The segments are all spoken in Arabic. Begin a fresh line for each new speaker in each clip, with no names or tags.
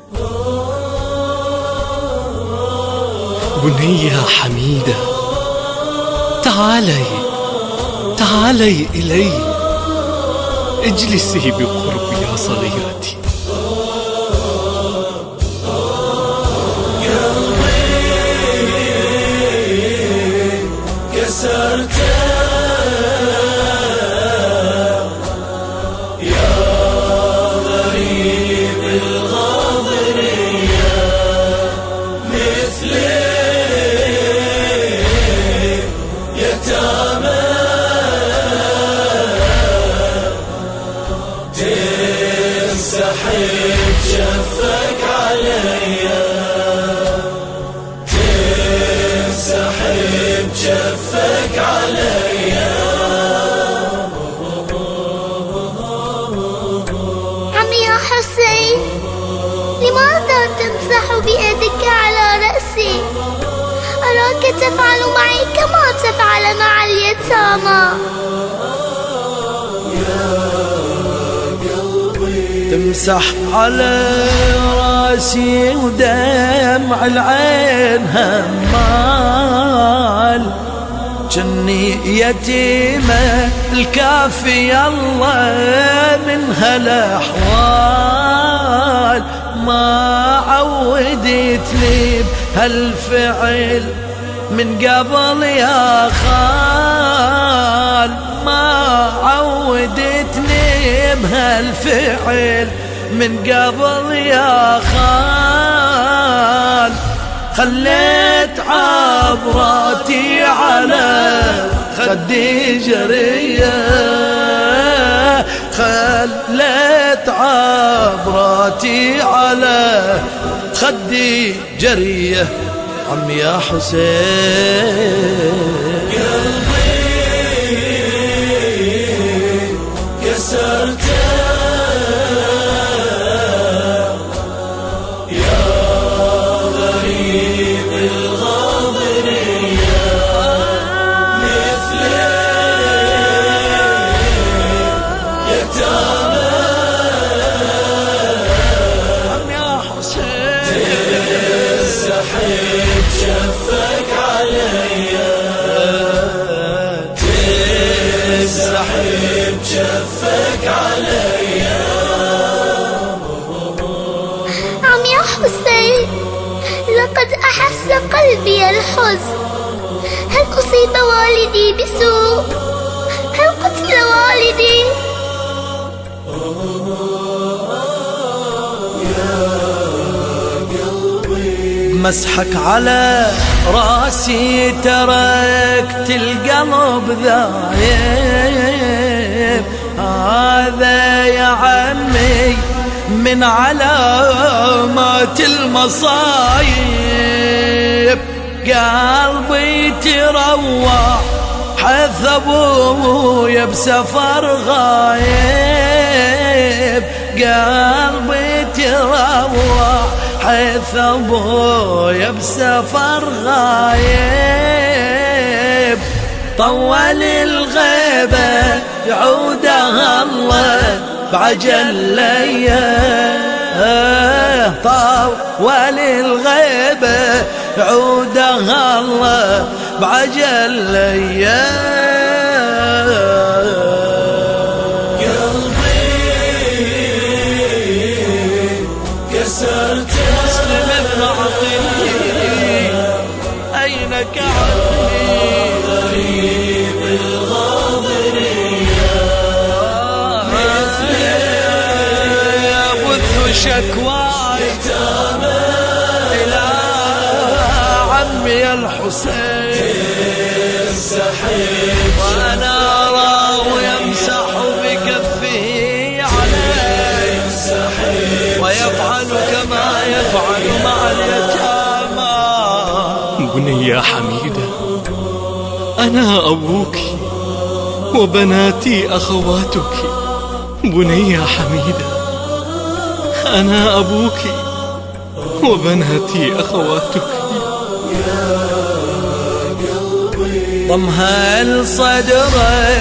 بني يا حميدة، تعالي إلي، اجلسي بقرب يا صغيرتي.
قلبي كسرته يا غريب الغاضرية، مثلي يتامى تنسحب شفك عليا، تنسحب شفك عليا.
عمي يا حسين، لماذا تمسح بيدك على رأسي؟ أراك تفعل معي كما تفعل مع اليتامى.
تمسح على راسي ودمع العين همال، جني يتيمة الكافي الله من هالأحوال. ما عودتني بهالفعل من قبل يا خال، ما عودتني بهالفعل من قبل يا خال. خليت عبراتي على خدي جرية، خليت عبراتي على خدي جرية. عمي يا حسين، قلبي كسرته يا غريب الغاضرية، مثلي يتامى عمي يا حسين تنسحب شفك عليا، تنسحب شفك عليا.
عمي يا حسين، لقد أحس قلبي الحزن. هل أصيب والدي بسوء؟ هل قتل والدي؟
مسحك على راسي تركت القلب ذايب، هذا يا عمي من علامات المصايب. قلبي تروح حث ابويا بسفر غايب، قلبي تروح حيث ابويا بسفر غايب. طول الغيبة يعودها الله بعجل ليا، طول الغيبة يعودها الله بعجل ليا. مسلم ابن عقيل أين كعبي، غريب الغاضرية، مثلي يبث شكواي إلى عمي الحسين. تنسحب وأنا أراه يمسح بكفه علي، ويفعل كما يفعل مع اليتامى.
بني يا حميدة، أنا أبوك وبناتي أخواتك. بني يا حميدة، أنا أبوك وبناتي أخواتك.
ضمها لصدره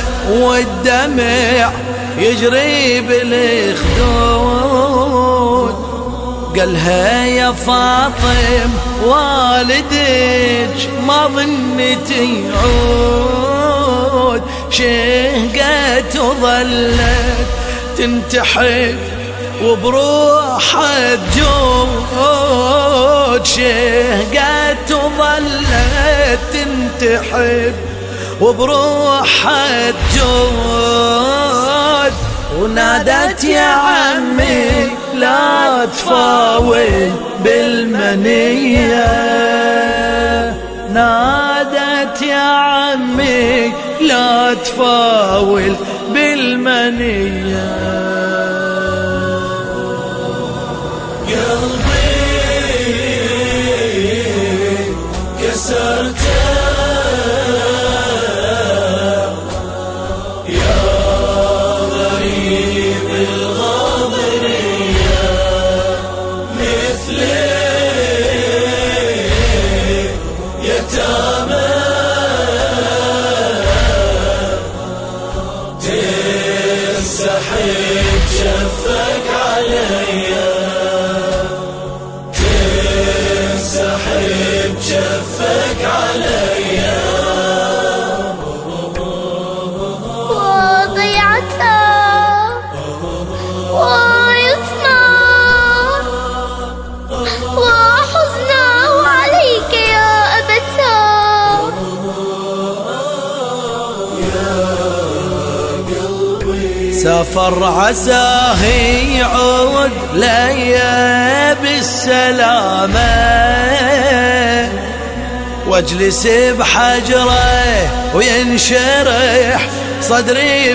والدمع يجري بالخدود، قالها يا فاطم والدك ما ظنت يعود، شهقت وظلت تنتحب وبروحها تجود، شهقت وظلت تنتحب وبروحها تجود، ونادت يا عمي لا تفاول بالمنية، نادت يا عمي لا تفاول بالمنية.
قلبي كسرته يا غريب الغاضرية، مثلي يتامى تنسحب شفك عليا، تنسحب شفك عليا،
وضيعتها ويتمى وحزنا عليك يا أبتا.
سافر عساه يعود ليا بالسلامة، واجلس بحجره وينشرح صدري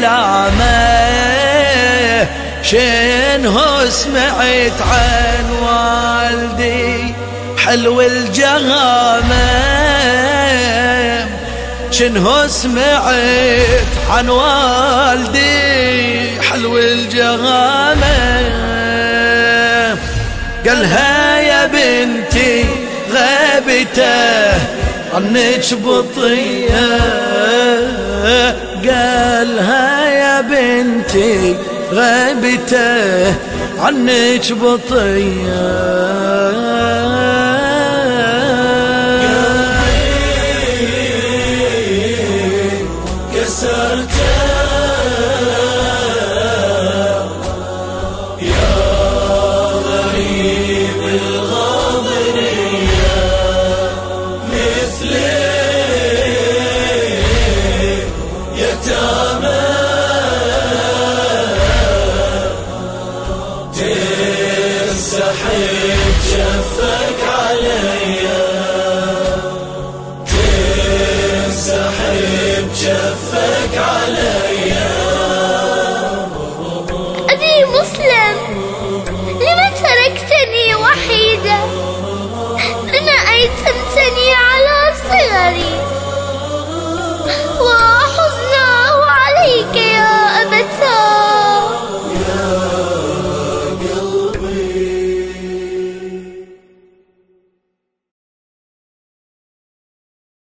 بكلامه، شنه سمعت عن والدي حلو الجهامة، شنه سمعت عن والدي حلو الجهامة، قالها يا بنتي غيبته عنك بطية، قالها يا بنتي غيبته عنك بطية،